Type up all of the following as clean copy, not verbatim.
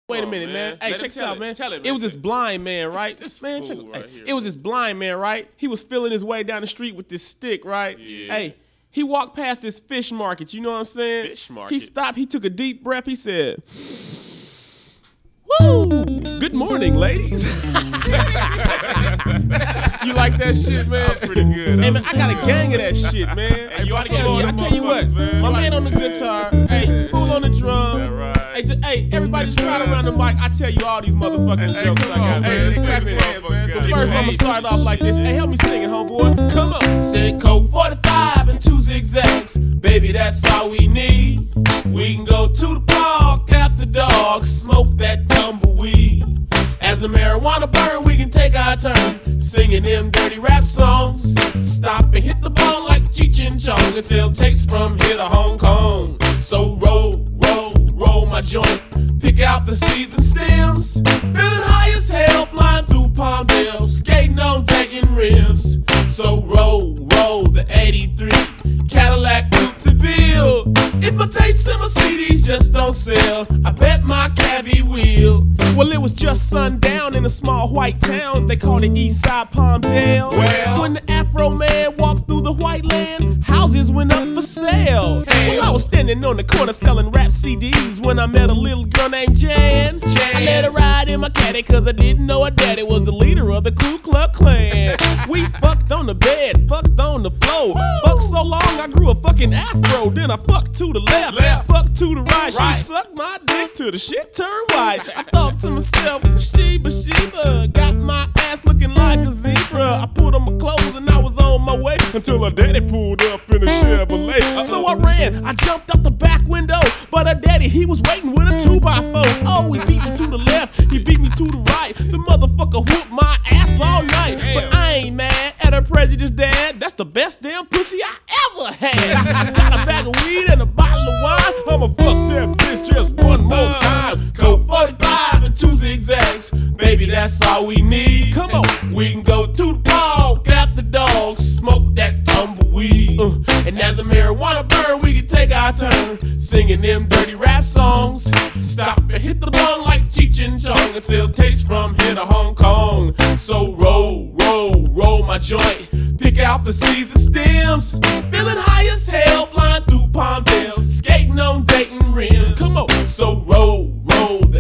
Wait a minute, man. Hey, check this out, man. It was this blind man, right? Man, check it. It was this blind man, right? He was feeling his way down the street with this stick, right? Yeah. Hey, he walked past this fish market. You know what I'm saying? Fish market. He stopped. He took a deep breath. He said, "Woo! Good morning, ladies." You like that shit, man? That was pretty good. Hey, man, I got a gang of that shit, man. Hey, you oughta I get all tell them you what, motherfuckers, man. my man on the guitar, hey, fool on the drum. That right. Hey, everybody just crowd around the mic. I tell you all these motherfucking jokes I got, man. Let's Check clap it his out, hands, man. First, I'm gonna start off like this. Hey, help me sing it, homeboy. Come on. Said Coke 45 and 2 zigzags. Baby, that's all we need. We can go to the park after dark, smoke that tumbleweed. As the marijuana burn, we can take our turn singing them dirty rap songs. Stop and hit the ball like Cheech and Chong and sell tapes from here to Hong Kong. So roll my joint. Pick out the seeds and stems. Feeling high as hell, flying through Palmdale, skating on Dayton rims. So roll the 83 Cadillac Coupe de Ville. If my tapes and my CDs just don't sell, I bet my cabbie will. Well, it was just sundown in a small white town. They called it Eastside Palmdale. Well, when the Afro man walked through the white land, houses went up for sale. Well, I was standing on the corner selling rap CDs when I met a little girl named Jan. I let her ride in my caddy cause I didn't know her daddy was the leader of the Ku Klux Klan. We fucked on the bed, fucked on the floor. Fucked so long I grew a fucking afro. Then I fucked to the left, fucked to the right. She sucked my dick till the shit turned white. I thought to myself, Sheba, got my ass looking like a zebra. I put on my clothes and I was on my way until her daddy pulled up in a Chevrolet. So I ran, I jumped out the back window, but her daddy, he was waiting with a 2x4. Oh, he beat me to the left, he beat me to the right. The motherfucker whooped my ass all night. But I ain't mad at her prejudiced dad. That's the best damn pussy I ever had. I got a bag of weed and a bottle of wine. I'ma fuck that bitch just one more time. Coke 45 and 2 zigzags. Baby, that's all we need. Come on. We can go to the park after dog, smoke that tumbleweed. And as the marijuana burn, we can take our turn singing them dirty rap songs. Stop and hit the bong like Cheech and Chong and sell tapes from here to Hong Kong. So roll my joint. Pick out the seeds and stems. Feeling high as hell, flying through Palmdale, skating on Dayton rims. Come on. So roll the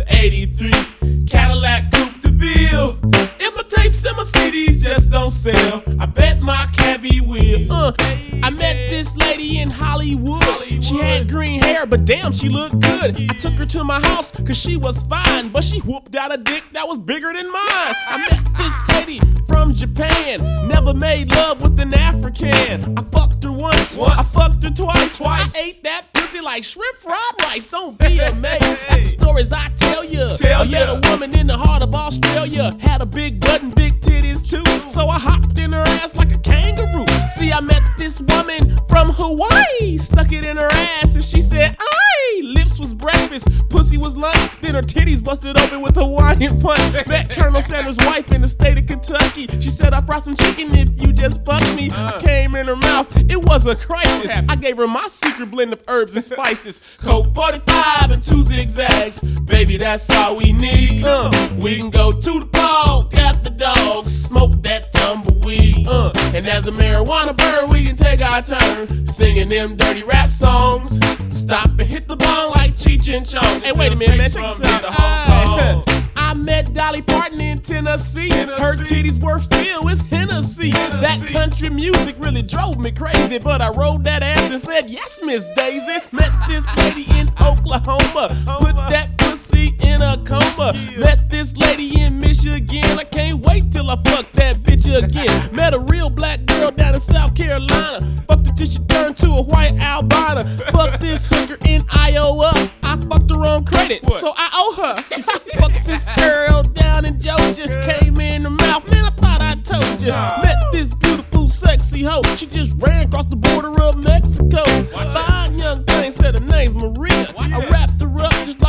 83 Cadillac Coupe de Ville. If my tapes and my CDs just don't sell, I bet my cabbie will. I met this lady in Hollywood. She had green hair, but damn, she looked good. I took her to my house, cause she was fine, but she whooped out a dick that was bigger than mine. I met this lady from Japan, never made love with an African. I fucked her once. I fucked her twice. I ate that pussy like shrimp fried rice. Don't be amazed at the stories I tell you. I met a woman in the heart of Australia, had a big butt and big titties too. So I hopped in her ass like a kangaroo. See, I met this woman from Hawaii, stuck it in her ass and she said, aye. Lips was breakfast, pussy was lunch, then her titties busted open with Hawaiian punch. Met Colonel Sanders' wife in the state of Kentucky. She said, I brought some chicken if you just fuck me. I came in her mouth, it was a crisis. I gave her my secret blend of herbs and spices. Coke 45 and 2 zigzags. Baby, that's all we need. We can go to the park after dog, smoke that tumbleweed. And as the marijuana burn, we can take our turn singing them dirty rap songs. Stop and hit the bong like Cheech and Chong. Hey, wait a minute, man, check this out. I met Dolly Parton in Tennessee. Her titties were filled with Hennessy. That country music really drove me crazy, but I rolled that ass and said, yes, Miss Daisy. Met this lady in Oklahoma, put that pussy in a coma. Met this lady in Michigan, I can't wait till I fuck that bitch again. Met a real black girl down in South Carolina, fucked her till she turned to a white albino. Fucked this hooker in Iowa, I fucked her on credit, so I owe her. Fucked this girl down in Georgia, came in her mouth, man, I thought I told you. Met this beautiful, sexy hoe, she just ran across the border of Mexico. Fine young thing, said her name's Maria. I wrapped her up just like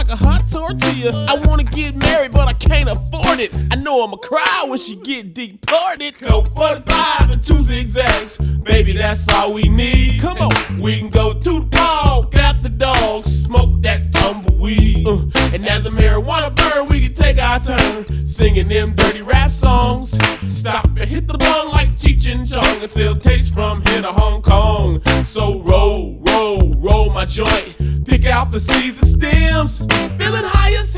like a hot tortilla. I wanna get married, but I can't afford it. I know I'ma cry when she get deported. Coke 45 and 2 zigzags, baby, that's all we need. Come on, we can go to the park after dog, smoke that tumbleweed. And as the marijuana burn, we can take our turn singing them dirty rap songs. Stop and hit the bong like Cheech and Chong and sell tapes from here to Hong Kong. So roll, roll, roll my joint, pick out the seeds and stems, feeling high as